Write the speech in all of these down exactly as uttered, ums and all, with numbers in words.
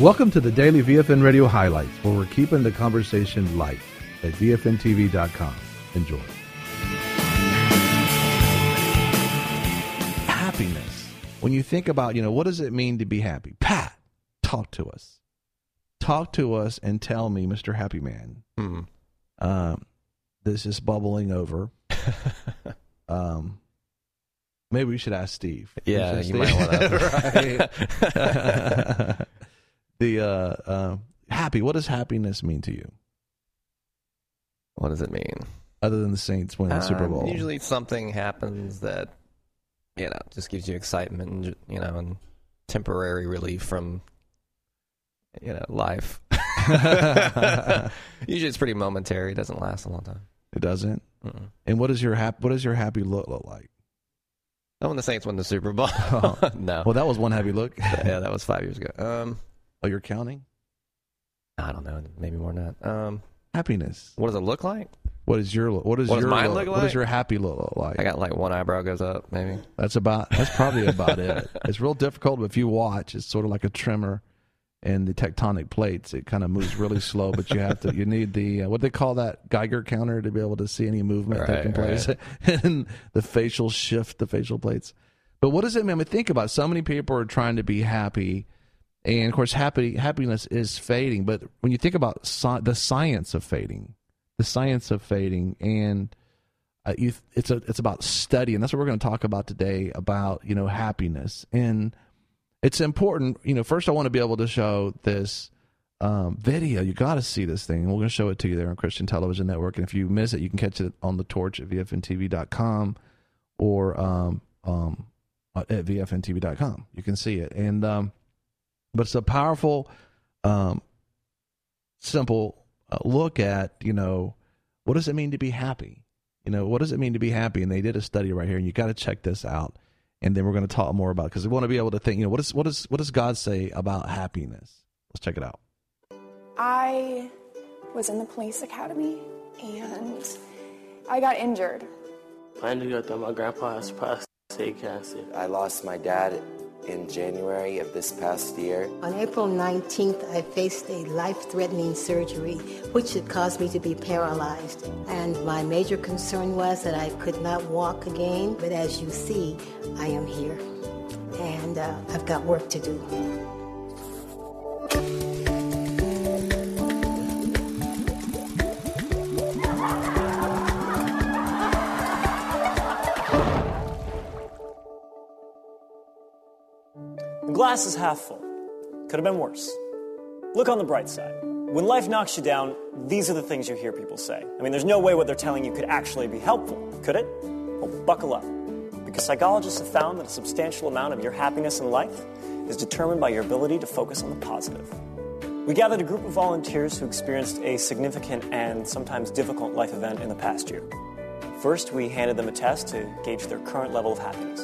Welcome to the Daily V F N Radio Highlights, where we're keeping the conversation light at V F N T V dot com. Enjoy. Happiness. When you think about, you know, what does it mean to be happy? Pat, talk to us. Talk to us and tell me, Mister Happy Man. Hmm. Um, this is bubbling over. um, maybe we should ask Steve. Yeah, Should you Steve? might want to. Right. The uh, uh, happy. What does happiness mean to you? What does it mean? Other than the Saints winning the Super Bowl, Um, usually something happens that, you know, just gives you excitement, and, you know, and temporary relief from, you know, life. Usually it's pretty momentary. It doesn't last a long time. It doesn't. Mm-mm. And what does your hap- What does your happy look look like? Oh, when the Saints won the Super Bowl. No. Well, that was one happy look. Yeah, that was five years ago. Um, Oh, you're counting? I don't know. Maybe more than that. Um, Happiness. what does it look like? What is your what is What does your mine look, look What does like? your happy look, look like? I got like one eyebrow goes up, maybe. That's about. That's probably about it. It's real difficult, but if you watch, it's sort of like a tremor in the tectonic plates. It kind of moves really slow, but you have to. You need the uh, what do they call that Geiger counter to be able to see any movement Right, taking place, right. and the facial shift, the facial plates. But what does it mean? I mean, think about it. So many people are trying to be happy. And, of course, happy, happiness is fading. But when you think about sci- the science of fading, the science of fading, and uh, you, it's a, it's about study. And that's what we're going to talk about today, about, you know, happiness. And it's important. You know, first I want to be able to show this um, video. You got to see this thing. And we're going to show it to you there on Christian Television Network. And if you miss it, you can catch it on the Torch at V F N T V dot com or um, um, at V F N T V dot com. You can see it. And, um, But it's a powerful, um, simple uh, look at, you know, what does it mean to be happy? You know, what does it mean to be happy? And they did a study right here, and you got to check this out. And then we're going to talk more about it, because we want to be able to think, you know, what is what is what does God say about happiness? Let's check it out. I was in the police academy, and I got injured. I ended up that my grandpa has prostate cancer. I lost my dad in January of this past year. On April nineteenth, I faced a life-threatening surgery, which had caused me to be paralyzed. And my major concern was that I could not walk again. But as you see, I am here. And uh, I've got work to do. The glass is half full. Could have been worse. Look on the bright side. When life knocks you down, these are the things you hear people say. I mean, there's no way what they're telling you could actually be helpful, could it? Well, buckle up. Because psychologists have found that a substantial amount of your happiness in life is determined by your ability to focus on the positive. We gathered a group of volunteers who experienced a significant and sometimes difficult life event in the past year. First, we handed them a test to gauge their current level of happiness.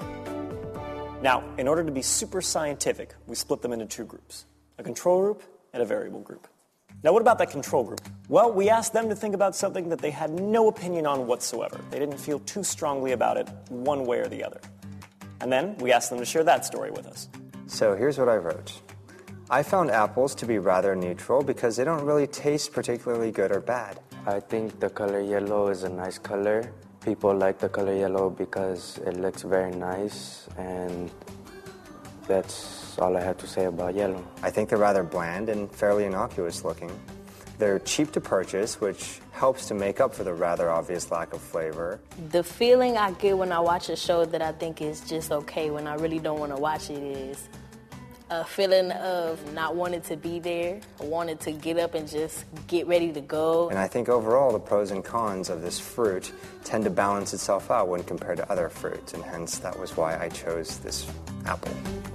Now, in order to be super scientific, we split them into two groups, a control group and a variable group. Now, what about that control group? Well, we asked them to think about something that they had no opinion on whatsoever. They didn't feel too strongly about it one way or the other. And then we asked them to share that story with us. So here's what I wrote. I found apples to be rather neutral because they don't really taste particularly good or bad. I think the color yellow is a nice color. People like the color yellow because it looks very nice, and that's all I have to say about yellow. I think they're rather bland and fairly innocuous looking. They're cheap to purchase, which helps to make up for the rather obvious lack of flavor. The feeling I get when I watch a show that I think is just okay when I really don't want to watch it is a feeling of not wanting to be there, wanting to get up and just get ready to go. And I think overall the pros and cons of this fruit tend to balance itself out when compared to other fruits, and hence that was why I chose this apple.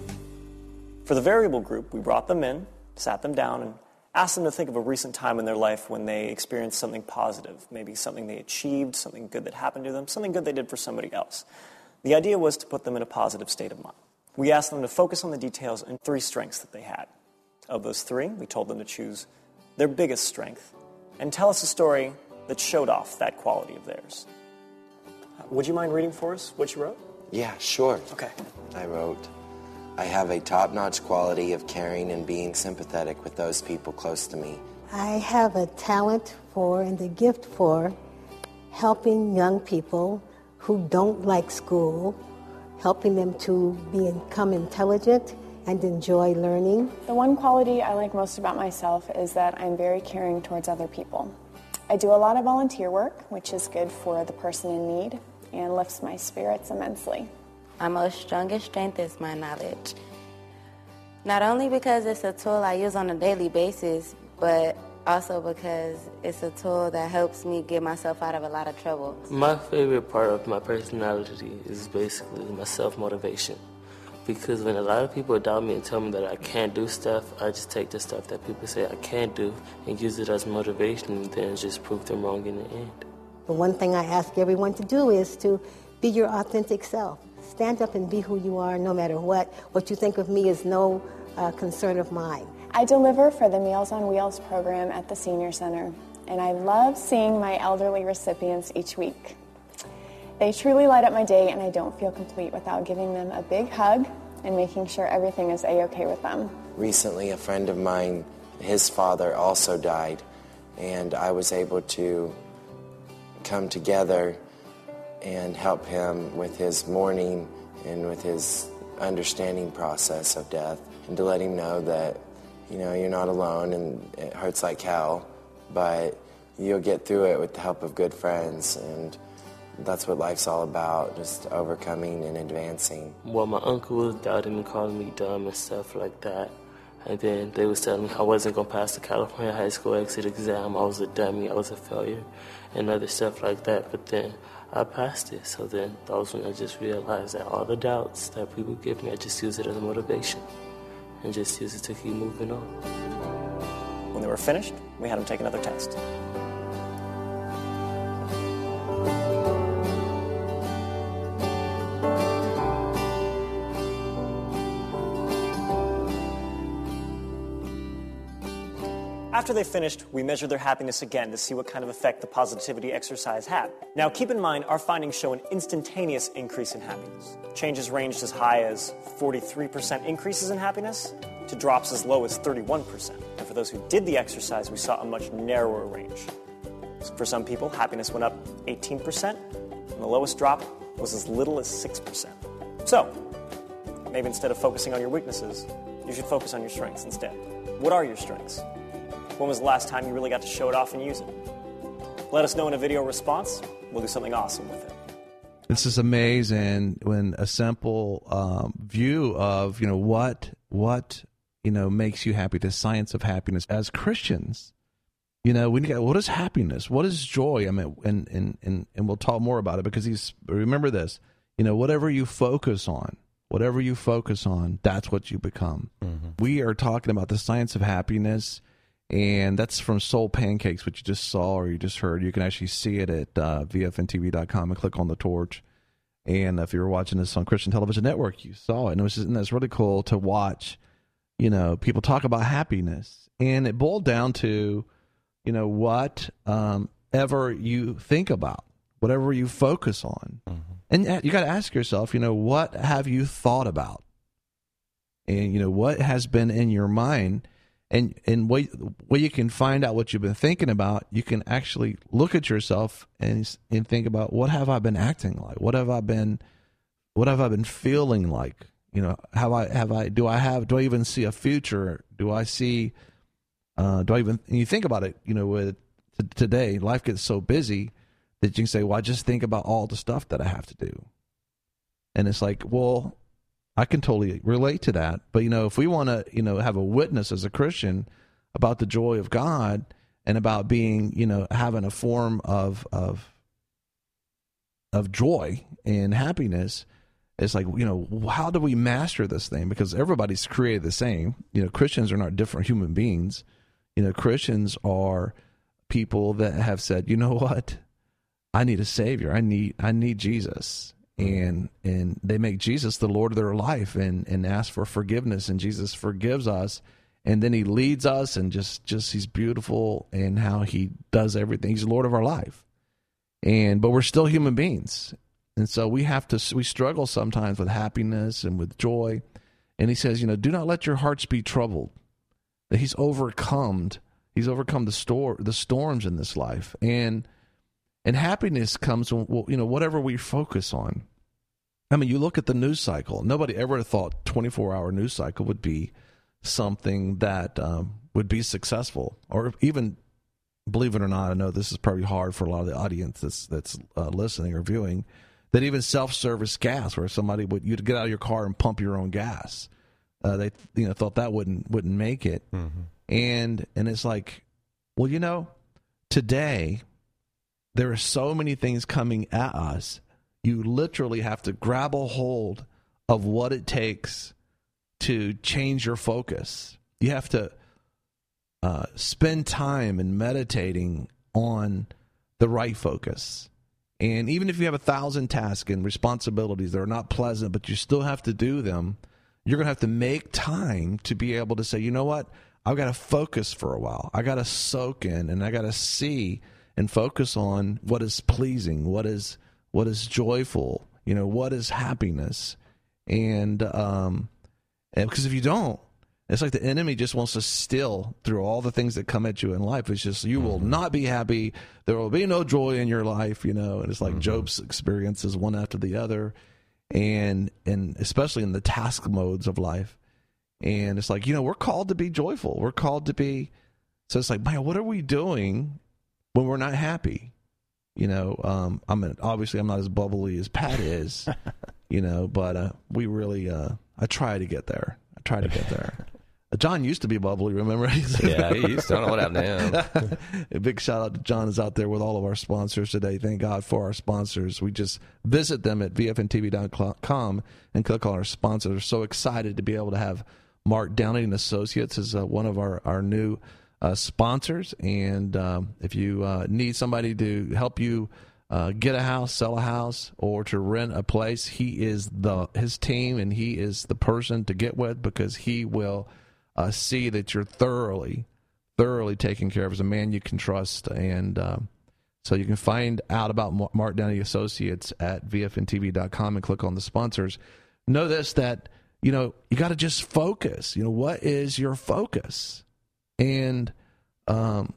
For the variable group, we brought them in, sat them down, and asked them to think of a recent time in their life when they experienced something positive, maybe something they achieved, something good that happened to them, something good they did for somebody else. The idea was to put them in a positive state of mind. We asked them to focus on the details and three strengths that they had. Of those three, we told them to choose their biggest strength and tell us a story that showed off that quality of theirs. Uh, would you mind reading for us what you wrote? Yeah, sure. Okay. I wrote, I have a top-notch quality of caring and being sympathetic with those people close to me. I have a talent for and a gift for helping young people who don't like school, helping them to become intelligent and enjoy learning. The one quality I like most about myself is that I'm very caring towards other people. I do a lot of volunteer work, which is good for the person in need and lifts my spirits immensely. My most strongest strength is my knowledge. Not only because it's a tool I use on a daily basis, but also because it's a tool that helps me get myself out of a lot of trouble. My favorite part of my personality is basically my self-motivation. Because when a lot of people doubt me and tell me that I can't do stuff, I just take the stuff that people say I can't do and use it as motivation and then just prove them wrong in the end. The one thing I ask everyone to do is to be your authentic self. Stand up and be who you are no matter what. What you think of me is no uh, concern of mine. I deliver for the Meals on Wheels program at the Senior Center, and I love seeing my elderly recipients each week. They truly light up my day, and I don't feel complete without giving them a big hug and making sure everything is A-okay with them. Recently, a friend of mine, his father also died, and I was able to come together and help him with his mourning and with his understanding process of death, and to let him know that, you know, you're not alone and it hurts like hell, but you'll get through it with the help of good friends, and that's what life's all about, just overcoming and advancing. Well, my uncle was doubting me, calling me dumb and stuff like that. And then they was telling me I wasn't going to pass the California high school exit exam. I was a dummy, I was a failure, and other stuff like that. But then I passed it. So then that was when I just realized that all the doubts that people give me, I just use it as a motivation and just use it to keep moving on. When they were finished, we had them take another test. After they finished, we measured their happiness again to see what kind of effect the positivity exercise had. Now, keep in mind, our findings show an instantaneous increase in happiness. Changes ranged as high as forty-three percent increases in happiness to drops as low as thirty-one percent. And for those who did the exercise, we saw a much narrower range. So for some people, happiness went up eighteen percent, and the lowest drop was as little as six percent. So, maybe instead of focusing on your weaknesses, you should focus on your strengths instead. What are your strengths? When was the last time you really got to show it off and use it? Let us know in a video response. We'll do something awesome with it. This is amazing when a simple um, view of, you know, what, what, you know, makes you happy, the science of happiness. As Christians, you know, we need to, what is happiness? What is joy? I mean, and, and, and, and we'll talk more about it because he's, remember this, you know, whatever you focus on, whatever you focus on, that's what you become. Mm-hmm. We are talking about the science of happiness. And that's from Soul Pancakes, which you just saw or you just heard. You can actually see it at uh, V F N T V dot com and click on the torch. And if you were watching this on Christian Television Network, you saw it. And it was just, and it's really cool to watch, you know, people talk about happiness. And it boiled down to, you know, what um, ever you think about, whatever you focus on. Mm-hmm. And you got to ask yourself, you know, what have you thought about? And, you know, what has been in your mind? And and where, where you can find out what you've been thinking about, you can actually look at yourself and and think about, what have I been acting like? What have I been what have I been feeling like? You know, have I have I do I have do I even see a future? Do I see uh, do I even and you think about it, you know, with t- today, life gets so busy that you can say, well, I just think about all the stuff that I have to do. And it's like, well, I can totally relate to that. But, you know, if we want to, you know, have a witness as a Christian about the joy of God and about being, you know, having a form of of of joy and happiness, it's like, you know, how do we master this thing? Because everybody's created the same. You know, Christians are not different human beings. You know, Christians are people that have said, you know what? I need a Savior. I need I need Jesus. And and they make Jesus the Lord of their life and, and ask for forgiveness, and Jesus forgives us, and then he leads us, and just, just he's beautiful in how he does everything. He's the Lord of our life. And but we're still human beings. And so we have to we struggle sometimes with happiness and with joy. And he says, you know, do not let your hearts be troubled. That he's overcome, he's overcome the store, the storms in this life. And and happiness comes when, you know, whatever we focus on. I mean, you look at the news cycle. Nobody ever thought twenty-four hour news cycle would be something that um, would be successful, or even, believe it or not, I know this is probably hard for a lot of the audience that's that's uh, listening or viewing, that even self-service gas, where somebody would you'd get out of your car and pump your own gas, uh, they you know thought that wouldn't wouldn't make it, mm-hmm. and and it's like, well, you know, today there are so many things coming at us. You literally have to grab a hold of what it takes to change your focus. You have to uh, spend time in meditating on the right focus. And even if you have a thousand tasks and responsibilities that are not pleasant, but you still have to do them, you're going to have to make time to be able to say, you know what, I've got to focus for a while. I got to soak in, and I got to see and focus on what is pleasing, what is what is joyful, you know, what is happiness. And, um, and because if you don't, it's like the enemy just wants to steal through all the things that come at you in life. It's just, you mm-hmm. will not be happy. There will be no joy in your life, you know, and it's like mm-hmm. Job's experiences one after the other. And, and especially in the task modes of life. And it's like, you know, we're called to be joyful. We're called to be, so it's like, man, what are we doing when we're not happy? You know, um, I mean, obviously I'm not as bubbly as Pat is, you know, but uh, we really, uh, I try to get there. I try to get there. Uh, John used to be bubbly, remember? Yeah, he used to. I don't know what happened to him. A big shout out to John is out there with all of our sponsors today. Thank God for our sponsors. We just visit them at V F N T V dot com and click on our sponsors. We're so excited to be able to have Mark Downey and Associates as uh, one of our, our new Uh, sponsors, and um, if you uh, need somebody to help you uh, get a house, sell a house, or to rent a place, he is the his team, and he is the person to get with, because he will uh, see that you're thoroughly, thoroughly taken care of as a man you can trust. And um, so you can find out about Mark Downey Associates at V F N T V dot com and click on the sponsors. Know this, that you know you got to just focus. You know, what is your focus? And um,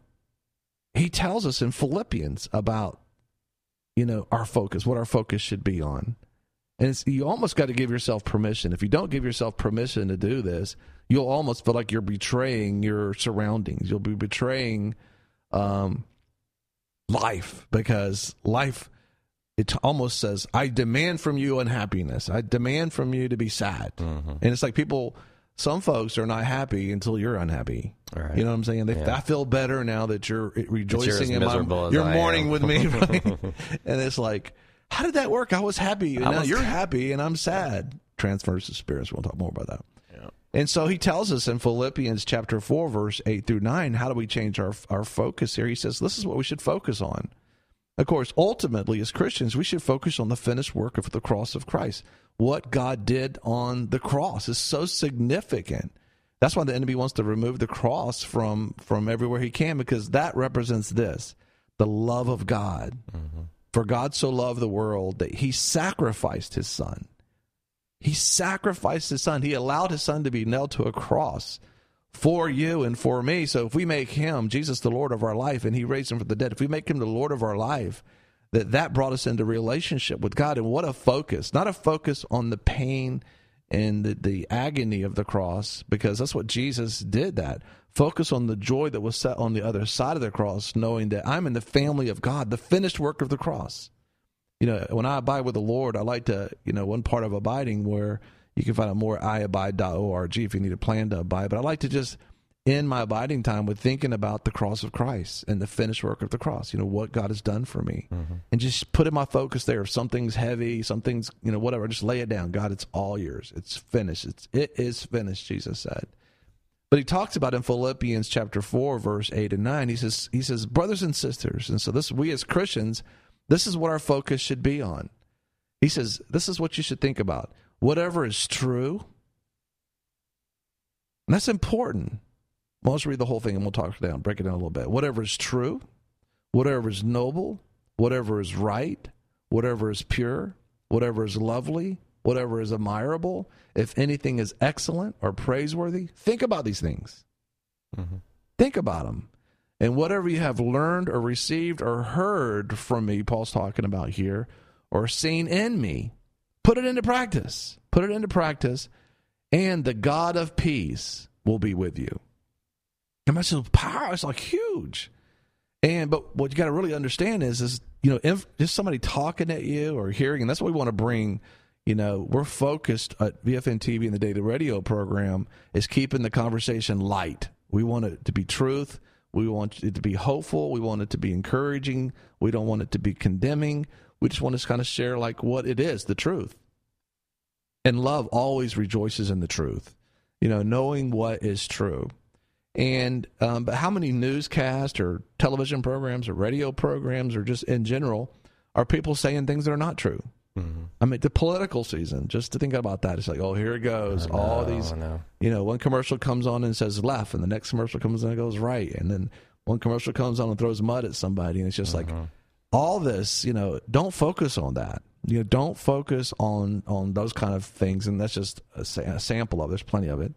he tells us in Philippians about, you know, our focus, what our focus should be on. And it's, you almost got to give yourself permission. If you don't give yourself permission to do this, you'll almost feel like you're betraying your surroundings. You'll be betraying um, life, because life, it almost says, I demand from you unhappiness. I demand from you to be sad. Mm-hmm. And it's like people... Some folks are not happy until you're unhappy. Right. You know what I'm saying? They, yeah. I feel better now that you're rejoicing in my, you're mourning with me. Right? And it's like, how did that work? I was happy, and now you're happy, and I'm sad. Transfers of spirits. We'll talk more about that. Yeah. And so he tells us in Philippians chapter four, verse eight through nine, how do we change our our focus here? He says, this is what we should focus on. Of course, ultimately, as Christians, we should focus on the finished work of the cross of Christ. What God did on the cross is so significant. That's why the enemy wants to remove the cross from, from everywhere he can, because that represents this, the love of God. Mm-hmm. For God so loved the world that he sacrificed his son. He sacrificed his son. He allowed his son to be nailed to a cross for you and for me. So if we make him, Jesus, the Lord of our life, and he raised him from the dead, if we make him the Lord of our life, that that brought us into relationship with God. And what a focus, not a focus on the pain and the, the agony of the cross, because that's what Jesus did that. Focus on the joy that was set on the other side of the cross, knowing that I'm in the family of God, the finished work of the cross. You know, when I abide with the Lord, I like to, you know, one part of abiding where you can find out more at i abide dot org if you need a plan to abide. But I like to just end my abiding time with thinking about the cross of Christ and the finished work of the cross, you know, what God has done for me. Mm-hmm. And just putting my focus there. If something's heavy, something's, you know, whatever, just lay it down. God, it's all yours. It's finished. It's, it is finished, Jesus said. But he talks about in Philippians chapter four, verse eight and nine, he says, he says, brothers and sisters, and so this, we as Christians, this is what our focus should be on. He says, this is what you should think about. Whatever is true, and that's important. Well, let's read the whole thing and we'll talk it down, break it down a little bit. Whatever is true, whatever is noble, whatever is right, whatever is pure, whatever is lovely, whatever is admirable, if anything is excellent or praiseworthy, think about these things. Mm-hmm. Think about them. And whatever you have learned or received or heard from me, Paul's talking about here, or seen in me, put it into practice. Put it into practice, and the God of peace will be with you. And that's just power. It's like huge. And but what you got to really understand is, is you know, if just somebody talking at you or hearing, and that's what we want to bring. You know, we're focused at V F N T V and the Daily Radio program is keeping the conversation light. We want it to be truth. We want it to be hopeful. We want it to be encouraging. We don't want it to be condemning. We just want to kind of share like what it is, the truth. And love always rejoices in the truth, you know, knowing what is true. And um, but how many newscasts or television programs or radio programs or just in general are people saying things that are not true? Mm-hmm. I mean, the political season, just to think about that, it's like, oh, here it goes. Know, All these, you know, one commercial comes on and says left, and the next commercial comes on and goes right. And then one commercial comes on and throws mud at somebody. And it's just mm-hmm. like all this, you know, don't focus on that. You know, don't focus on, on those kind of things. And that's just a, a sample of it. There's plenty of it.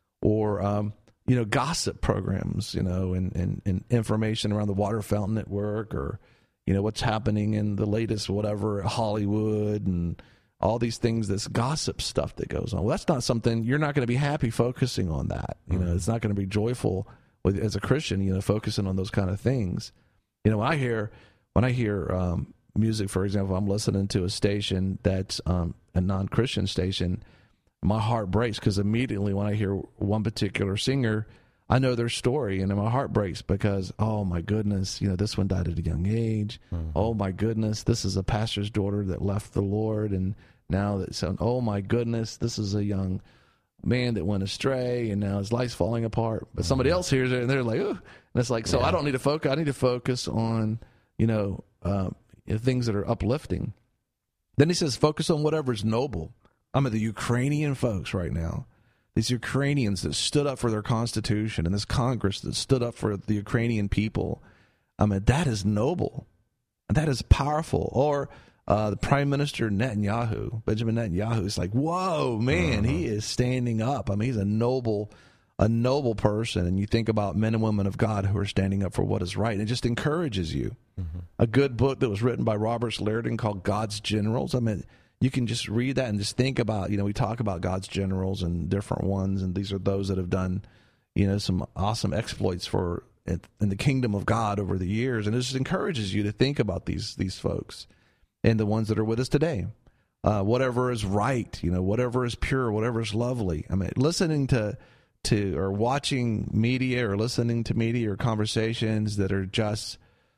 Or, um, you know, gossip programs, you know, and, and, and information around the water fountain at work, or, you know, what's happening in the latest whatever, Hollywood, and all these things, this gossip stuff that goes on. Well, that's not something, you're not going to be happy focusing on that. You know, it's not going to be joyful with, as a Christian, you know, focusing on those kind of things. You know, when I hear, when I hear um, music, for example, I'm listening to a station that's um, a non-Christian station, my heart breaks because immediately when I hear one particular singer, I know their story, and my heart breaks because, oh, my goodness, you know, this one died at a young age. Mm-hmm. Oh, my goodness, this is a pastor's daughter that left the Lord, and now that's, oh, my goodness, this is a young man that went astray, and now his life's falling apart. But mm-hmm. somebody else hears it, and they're like, oh. And it's like, so yeah. I don't need to focus. I need to focus on, you know, uh, things that are uplifting. Then he says, focus on whatever's noble. I'm at the Ukrainian folks right now. These Ukrainians that stood up for their constitution, and this Congress that stood up for the Ukrainian people. I mean, that is noble. That is powerful. Or uh, the Prime Minister Netanyahu, Benjamin Netanyahu, is like, whoa, man, mm-hmm. he is standing up. I mean, he's a noble, a noble person. And you think about men and women of God who are standing up for what is right. And it just encourages you. Mm-hmm. A good book that was written by Robert Liardon called God's Generals. I mean, you can just read that and just think about, you know, we talk about God's generals and different ones, and these are those that have done, you know, some awesome exploits for in the kingdom of God over the years. And it just encourages you to think about these these folks and the ones that are with us today. Uh, whatever is right, you know, whatever is pure, whatever is lovely. I mean, listening to to or watching media or listening to media or conversations that are just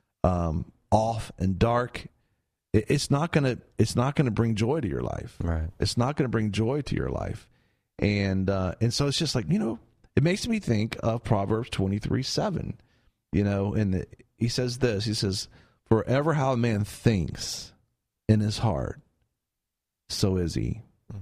um, off and dark, it's not gonna it's not gonna bring joy to your life. Right. It's not gonna bring joy to your life, and uh, and so it's just like, you know, it makes me think of Proverbs twenty-three seven, you know, and the, he says this. He says, "For ever how a man thinks in his heart, so is he." Hmm.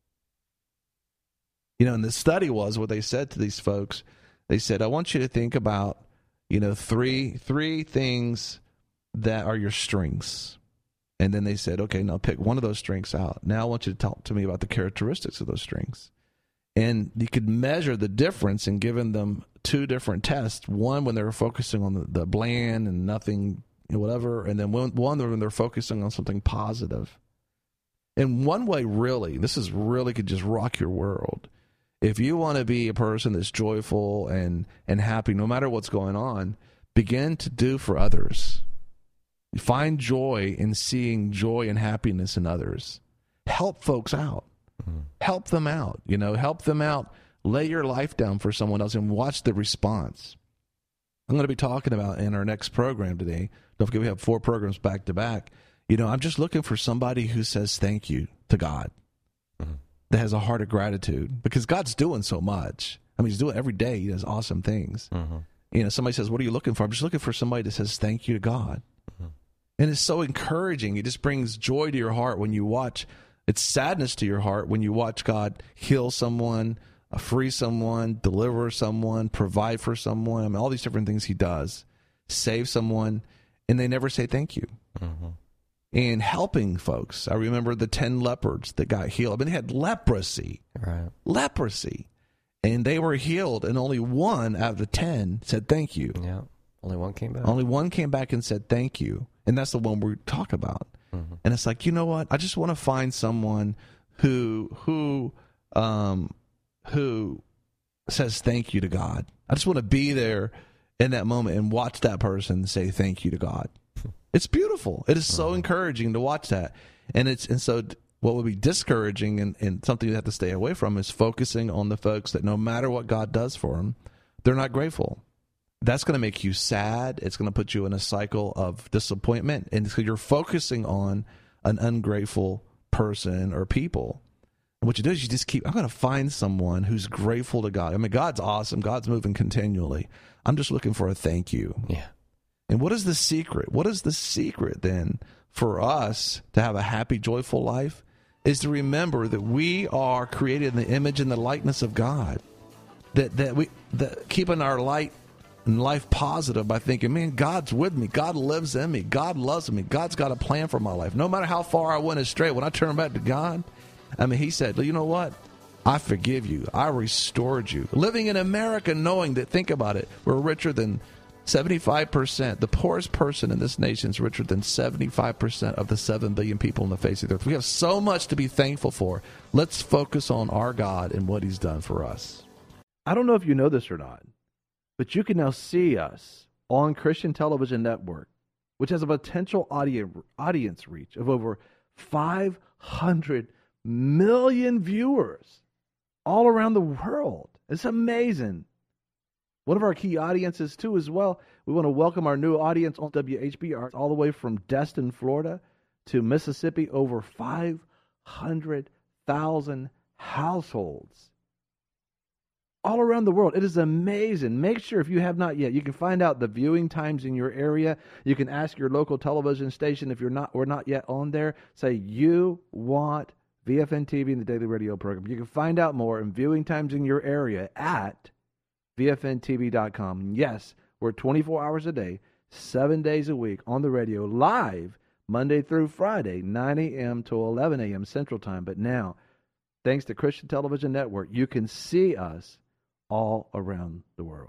You know, and the study was what they said to these folks. They said, "I want you to think about, you know, three three things that are your strengths." And then they said, okay, now pick one of those strengths out. Now I want you to talk to me about the characteristics of those strengths. And you could measure the difference in giving them two different tests. One when they were focusing on the, the bland and nothing, you know, whatever. And then one, one when they're focusing on something positive. And one way, really, this is really could just rock your world. If you want to be a person that's joyful and, and happy, no matter what's going on, begin to do for others. Find joy in seeing joy and happiness in others. Help folks out. Mm-hmm. Help them out. You know, help them out. Lay your life down for someone else and watch the response. I'm going to be talking about in our next program today. Don't forget we have four programs back to back. You know, I'm just looking for somebody who says thank you to God. Mm-hmm. That has a heart of gratitude, because God's doing so much. I mean, he's doing every day. He does awesome things. Mm-hmm. You know, somebody says, what are you looking for? I'm just looking for somebody that says thank you to God. Mm-hmm. And it's so encouraging. It just brings joy to your heart when you watch. It's sadness to your heart when you watch God heal someone, free someone, deliver someone, provide for someone. I mean, all these different things he does. Save someone, and they never say thank you. Mm-hmm. and helping folks. I remember the ten lepers that got healed. I mean, they had leprosy, Right. leprosy, and they were healed, and only one out of the ten said thank you. Yeah. Only one came back. Only one came back and said thank you, and that's the one we talk about. Mm-hmm. And it's like, you know what? I just want to find someone who who um who says thank you to God. I just want to be there in that moment and watch that person say thank you to God. It's beautiful. It is so encouraging to watch that. And it's and so what would be discouraging and, and something you have to stay away from is focusing on the folks that no matter what God does for them, they're not grateful. That's going to make you sad. It's going to put you in a cycle of disappointment. And so you're focusing on an ungrateful person or people. And what you do is you just keep, I'm going to find someone who's grateful to God. I mean, God's awesome. God's moving continually. I'm just looking for a thank you. Yeah. And what is the secret? What is the secret then for us to have a happy, joyful life? Is to remember that we are created in the image and the likeness of God. That that we that keeping our light and life positive by thinking, man, God's with me. God lives in me. God loves me. God's got a plan for my life. No matter how far I went astray, when I turn back to God, I mean, he said, you know what? I forgive you. I restored you. Living in America knowing that, think about it, we're richer than seventy-five percent. The poorest person in this nation is richer than seventy-five percent of the seven billion people on the face of the earth. We have so much to be thankful for. Let's focus on our God and what he's done for us. I don't know if you know this or not, but you can now see us on Christian Television Network, which has a potential audience audience reach of over five hundred million viewers all around the world. It's amazing. One of our key audiences, too, as well, we want to welcome our new audience on W H B R all the way from Destin, Florida to Mississippi, over five hundred thousand households all around the world. It is amazing. Make sure, if you have not yet, you can find out the viewing times in your area. You can ask your local television station if you're not we're not yet on there. Say you want V F N T V and the Daily Radio program. You can find out more and viewing times in your area at V F N T V dot com. Yes, we're twenty-four hours a day, seven days a week on the radio, live Monday through Friday, nine a.m. to eleven a.m. Central Time. But now, thanks to Christian Television Network, you can see us all around the world.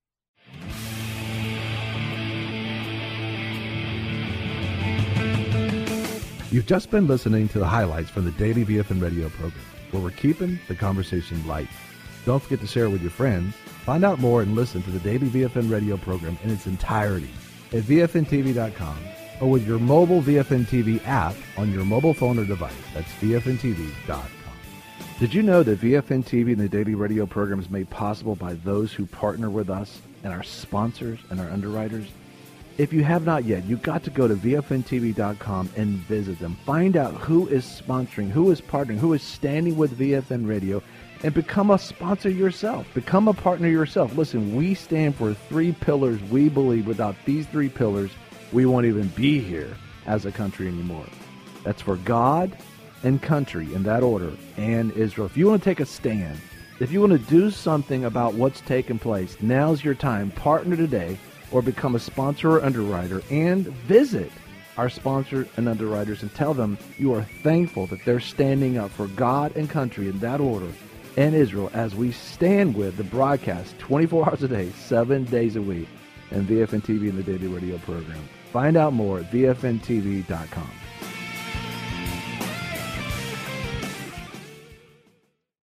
You've just been listening to the highlights from the Daily V F N Radio program, where we're keeping the conversation light. Don't forget to share it with your friends. Find out more and listen to the Daily V F N Radio program in its entirety at V F N T V dot com or with your mobile V F N T V app on your mobile phone or device. That's V F N T V dot com. Did you know that V F N T V and the Daily Radio program is made possible by those who partner with us and our sponsors and our underwriters? If you have not yet, you've got to go to V F N T V dot com and visit them. Find out who is sponsoring, who is partnering, who is standing with V F N Radio, and become a sponsor yourself. Become a partner yourself. Listen, we stand for three pillars. We believe without these three pillars, we won't even be here as a country anymore. That's for God and country, in that order, and Israel. If you want to take a stand, if you want to do something about what's taking place, now's your time. Partner today or become a sponsor or underwriter, and visit our sponsors and underwriters and tell them you are thankful that they're standing up for God and country in that order and Israel as we stand with the broadcast twenty-four hours a day, seven days a week, and V F N T V and the Daily Radio program. Find out more at V F N T V dot com.